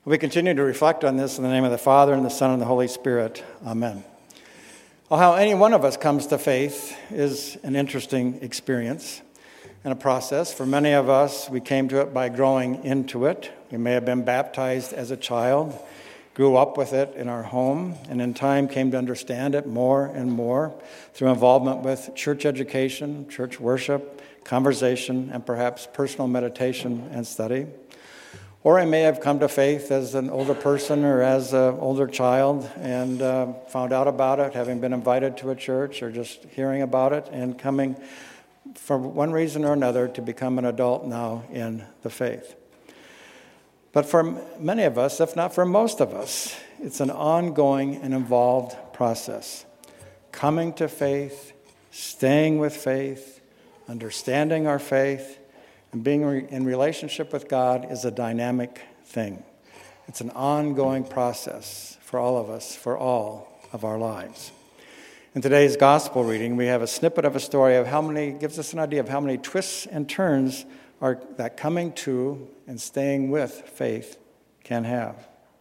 We continue to reflect on this in the name of the Father, and the Son, and the Holy Spirit. Amen. Well, how any one of us comes to faith is an interesting experience and a process. For many of us, we came to it by growing into it. We may have been baptized as a child, grew up with it in our home, and in time came to understand it more and more through involvement with church education, church worship, conversation, and perhaps personal meditation and study. Or I may have come to faith as an older person or as an older child and found out about it, having been invited to a church or just hearing about it and coming for one reason or another to become an adult now in the faith. But for many of us, if not for most of us, it's an ongoing and involved process. Coming to faith, staying with faith, understanding our faith, and being in relationship with God is a dynamic thing. It's an ongoing process for all of us, for all of our lives. In today's gospel reading, we have a snippet of a story gives us an idea of how many twists and turns that coming to and staying with faith can have.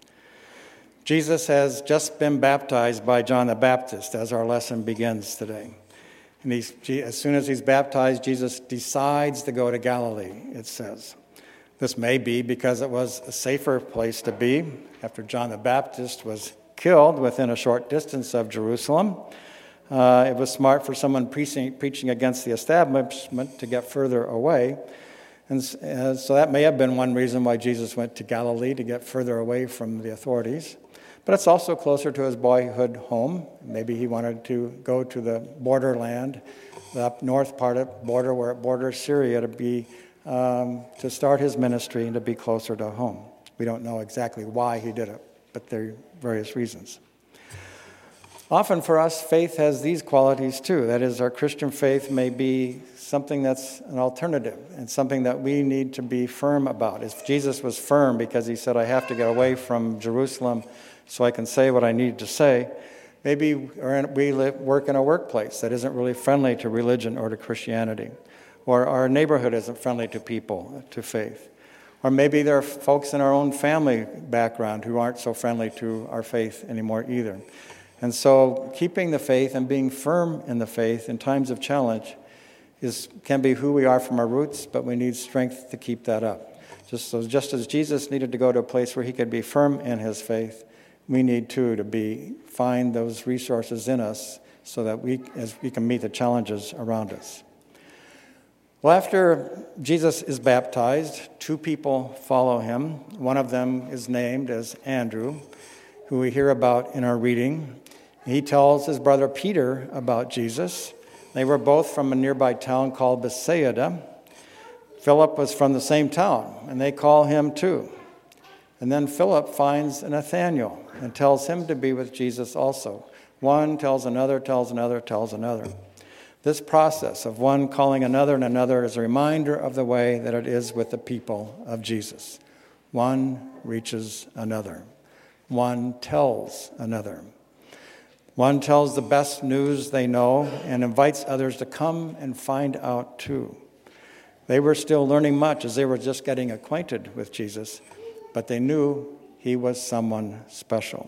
Jesus has just been baptized by John the Baptist as our lesson begins today. And as soon as he's baptized, Jesus decides to go to Galilee, it says. This may be because it was a safer place to be after John the Baptist was killed within a short distance of Jerusalem. It was smart for someone preaching against the establishment to get further away. And so that may have been one reason why Jesus went to Galilee, to get further away from the authorities. But it's also closer to his boyhood home. Maybe he wanted to go to the borderland, the up north part of border where it borders Syria, to start his ministry and to be closer to home. We don't know exactly why he did it, but there are various reasons. Often for us, faith has these qualities too. That is, our Christian faith may be something that's an alternative and something that we need to be firm about. If Jesus was firm because he said, I have to get away from Jerusalem so I can say what I need to say, maybe we work in a workplace that isn't really friendly to religion or to Christianity, or our neighborhood isn't friendly to people, to faith. Or maybe there are folks in our own family background who aren't so friendly to our faith anymore either. And so keeping the faith and being firm in the faith in times of challenge can be who we are from our roots, but we need strength to keep that up. Just as Jesus needed to go to a place where he could be firm in his faith, we need to find those resources in us so that we can meet the challenges around us. Well, after Jesus is baptized, two people follow him. One of them is named as Andrew, who we hear about in our reading. He tells his brother Peter about Jesus. They were both from a nearby town called Bethsaida. Philip was from the same town, and they call him too. And then Philip finds Nathanael and tells him to be with Jesus also. One tells another, tells another, tells another. This process of one calling another and another is a reminder of the way that it is with the people of Jesus. One reaches another. One tells another. One tells the best news they know and invites others to come and find out too. They were still learning much as they were just getting acquainted with Jesus, but they knew he was someone special.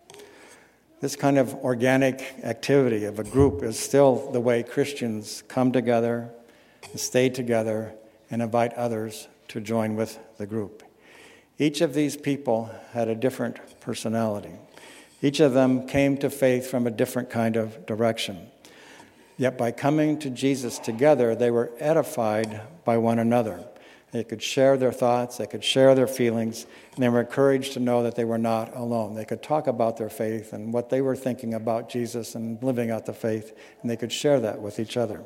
This kind of organic activity of a group is still the way Christians come together and stay together and invite others to join with the group. Each of these people had a different personality. Each of them came to faith from a different kind of direction. Yet by coming to Jesus together, they were edified by one another. They could share their thoughts, they could share their feelings, and they were encouraged to know that they were not alone. They could talk about their faith and what they were thinking about Jesus and living out the faith, and they could share that with each other.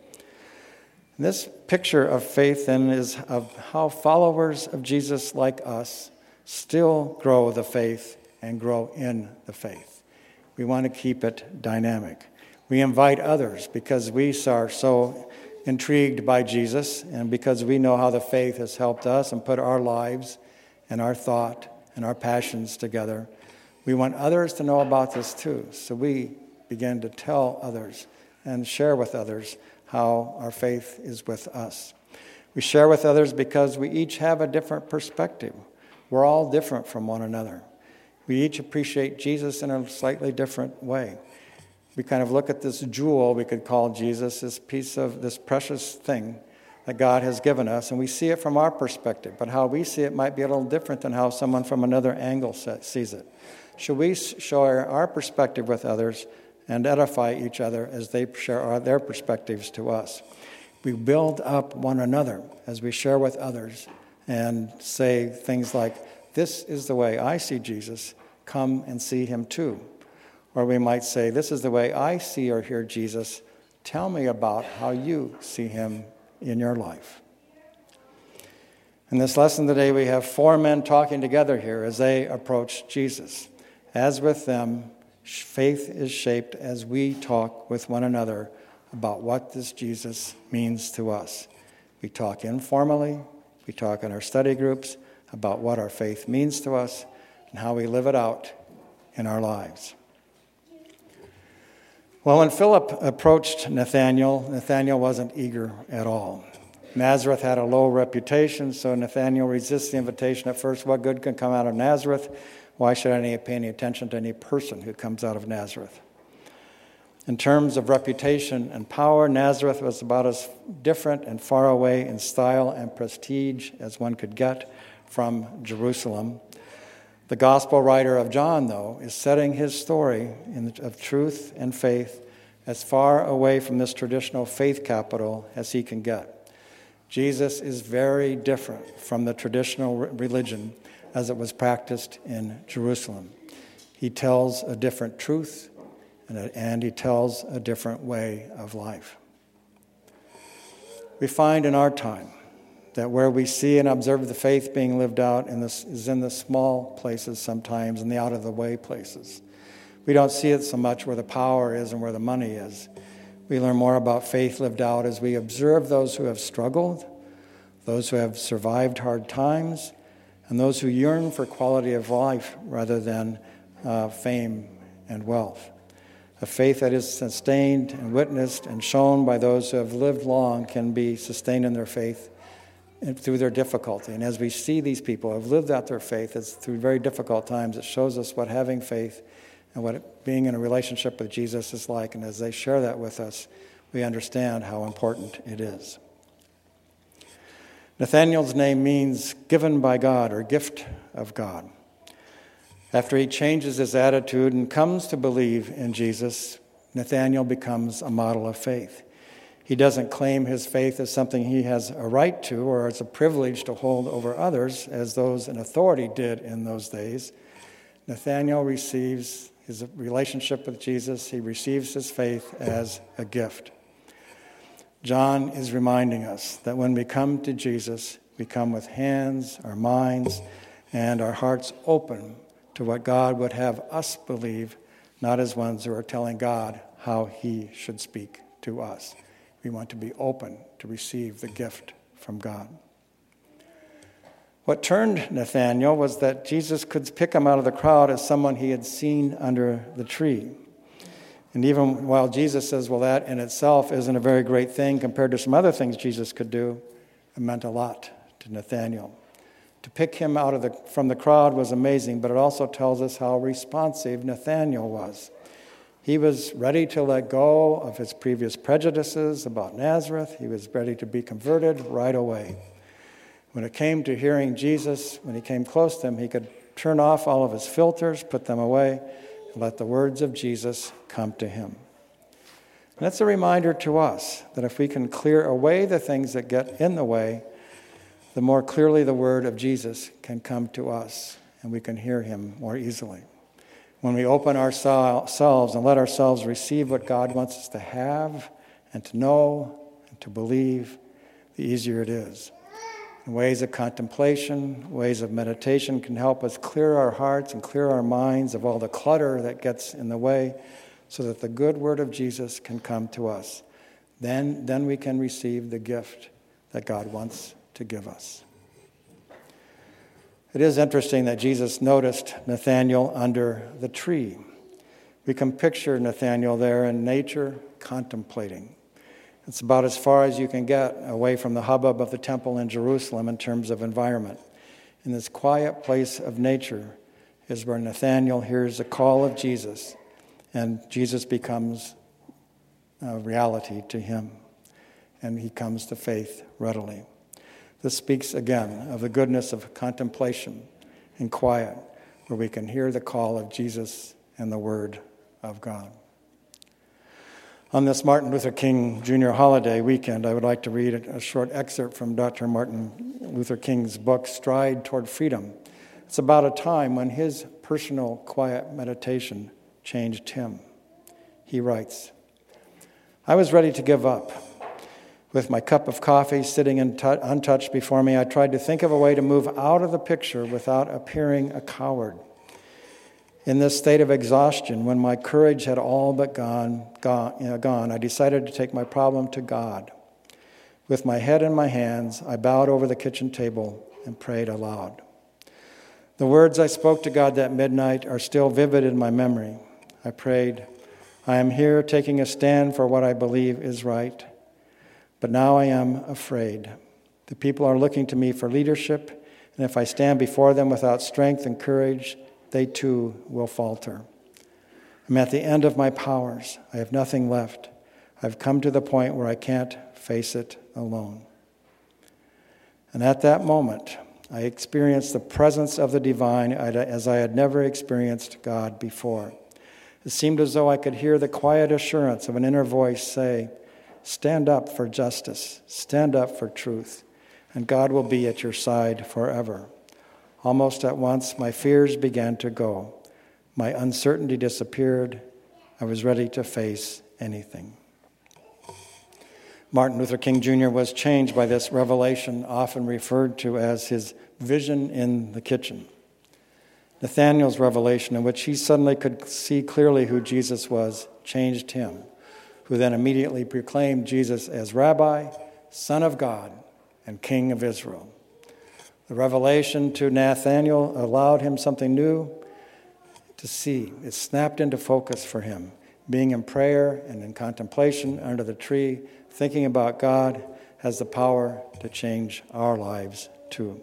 This picture of faith then is of how followers of Jesus like us still grow the faith and grow in the faith. We want to keep it dynamic. We invite others because we are so intrigued by Jesus and because we know how the faith has helped us and put our lives and our thought and our passions together. We want others to know about this too. So we begin to tell others and share with others how our faith is with us. We share with others because we each have a different perspective. We're all different from one another. We each appreciate Jesus in a slightly different way. We kind of look at this jewel we could call Jesus, this piece of this precious thing that God has given us, and we see it from our perspective, but how we see it might be a little different than how someone from another angle sees it. Should we share our perspective with others and edify each other as they share their perspectives to us? We build up one another as we share with others and say things like, "This is the way I see Jesus, come and see him too." Or we might say, "This is the way I see or hear Jesus, tell me about how you see him in your life." In this lesson today, we have 4 men talking together here as they approach Jesus. As with them, faith is shaped as we talk with one another about what this Jesus means to us. We talk informally, we talk in our study groups about what our faith means to us and how we live it out in our lives. Well, when Philip approached Nathanael, Nathanael wasn't eager at all. Nazareth had a low reputation, so Nathanael resists the invitation at first. What good can come out of Nazareth? Why should I pay any attention to any person who comes out of Nazareth? In terms of reputation and power, Nazareth was about as different and far away in style and prestige as one could get from Jerusalem. The gospel writer of John, though, is setting his story of truth and faith as far away from this traditional faith capital as he can get. Jesus is very different from the traditional religion as it was practiced in Jerusalem. He tells a different truth, and he tells a different way of life. We find in our time that where we see and observe the faith being lived out is in the small places sometimes, in the out-of-the-way places. We don't see it so much where the power is and where the money is. We learn more about faith lived out as we observe those who have struggled, those who have survived hard times, and those who yearn for quality of life rather than fame and wealth. A faith that is sustained and witnessed and shown by those who have lived long can be sustained in their faith through their difficulty. And as we see these people who have lived out their faith, it's through very difficult times. It shows us what having faith and what being in a relationship with Jesus is like. And as they share that with us, we understand how important it is. Nathanael's name means given by God or gift of God. After he changes his attitude and comes to believe in Jesus, Nathanael becomes a model of faith. He doesn't claim his faith as something he has a right to or as a privilege to hold over others, as those in authority did in those days. Nathanael receives his relationship with Jesus. He receives his faith as a gift. John is reminding us that when we come to Jesus, we come with hands, our minds, and our hearts open to what God would have us believe, not as ones who are telling God how he should speak to us. We want to be open to receive the gift from God. What turned Nathanael was that Jesus could pick him out of the crowd as someone he had seen under the tree. And even while Jesus says, well, that in itself isn't a very great thing compared to some other things Jesus could do, it meant a lot to Nathanael. To pick him out from the crowd was amazing, but it also tells us how responsive Nathanael was. He was ready to let go of his previous prejudices about Nazareth. He was ready to be converted right away. When it came to hearing Jesus, when he came close to him, he could turn off all of his filters, put them away, and let the words of Jesus come to him. And that's a reminder to us that if we can clear away the things that get in the way, the more clearly the word of Jesus can come to us, and we can hear him more easily. When we open ourselves and let ourselves receive what God wants us to have and to know and to believe, the easier it is. And ways of contemplation, ways of meditation can help us clear our hearts and clear our minds of all the clutter that gets in the way so that the good word of Jesus can come to us. Then we can receive the gift that God wants to give us. It is interesting that Jesus noticed Nathanael under the tree. We can picture Nathanael there in nature, contemplating. It's about as far as you can get away from the hubbub of the temple in Jerusalem in terms of environment. in this quiet place of nature is where Nathanael hears the call of Jesus, and Jesus becomes a reality to him, and he comes to faith readily. This speaks again of the goodness of contemplation and quiet, where we can hear the call of Jesus and the Word of God. On this Martin Luther King Jr. holiday weekend, I would like to read a short excerpt from Dr. Martin Luther King's book, Stride Toward Freedom. It's about a time when his personal quiet meditation changed him. He writes, "I was ready to give up. With my cup of coffee sitting untouched before me, I tried to think of a way to move out of the picture without appearing a coward. In this state of exhaustion, when my courage had all but gone, I decided to take my problem to God. With my head in my hands, I bowed over the kitchen table and prayed aloud. The words I spoke to God that midnight are still vivid in my memory. I prayed, I am here taking a stand for what I believe is right. But now I am afraid. The people are looking to me for leadership, and if I stand before them without strength and courage, they too will falter. I'm at the end of my powers. I have nothing left. I've come to the point where I can't face it alone." And at that moment, I experienced the presence of the divine as I had never experienced God before. It seemed as though I could hear the quiet assurance of an inner voice say, "Stand up for justice, stand up for truth, and God will be at your side forever." Almost at once, my fears began to go. My uncertainty disappeared. I was ready to face anything. Martin Luther King Jr. was changed by this revelation, often referred to as his vision in the kitchen. Nathanael's revelation, in which he suddenly could see clearly who Jesus was, changed him, who then immediately proclaimed Jesus as Rabbi, Son of God, and King of Israel. The revelation to Nathanael allowed him something new to see. It snapped into focus for him. Being in prayer and in contemplation under the tree, thinking about God, has the power to change our lives too.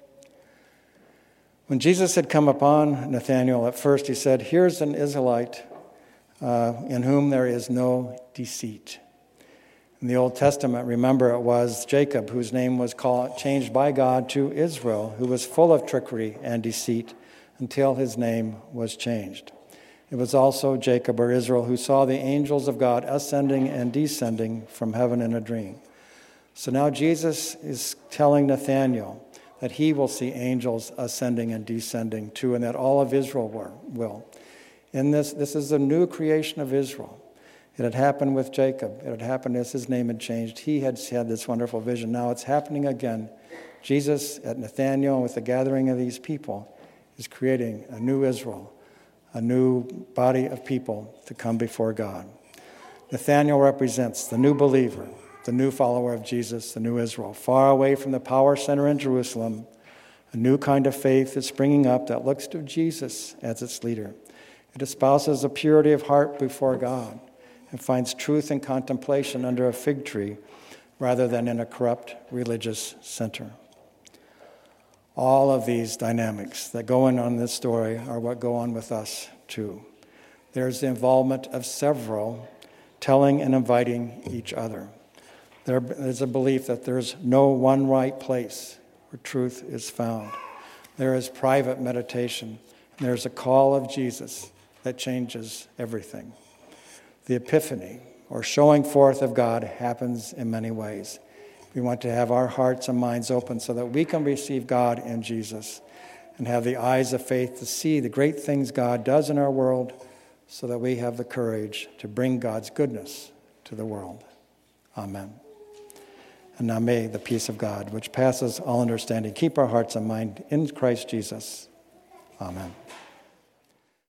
When Jesus had come upon Nathanael at first, he said, "Here's an Israelite in whom there is no deceit." In the Old Testament, remember, it was Jacob whose name was changed by God to Israel, who was full of trickery and deceit until his name was changed. It was also Jacob or Israel who saw the angels of God ascending and descending from heaven in a dream. So now Jesus is telling Nathanael that he will see angels ascending and descending too, and that all of Israel will. In this is a new creation of Israel. It had happened with Jacob. It had happened as his name had changed. He had had this wonderful vision. Now it's happening again. Jesus at Nathanael, with the gathering of these people, is creating a new Israel, a new body of people to come before God. Nathanael represents the new believer, the new follower of Jesus, the new Israel, far away from the power center in Jerusalem. A new kind of faith is springing up that looks to Jesus as its leader. It espouses a purity of heart before God and finds truth and contemplation under a fig tree rather than in a corrupt religious center. All of these dynamics that go on in this story are what go on with us too. There's the involvement of several telling and inviting each other. There's a belief that there's no one right place where truth is found. There is private meditation. And there's a call of Jesus that changes everything. The epiphany, or showing forth of God, happens in many ways. We want to have our hearts and minds open so that we can receive God in Jesus and have the eyes of faith to see the great things God does in our world so that we have the courage to bring God's goodness to the world. Amen. And now may the peace of God, which passes all understanding, keep our hearts and mind in Christ Jesus. Amen.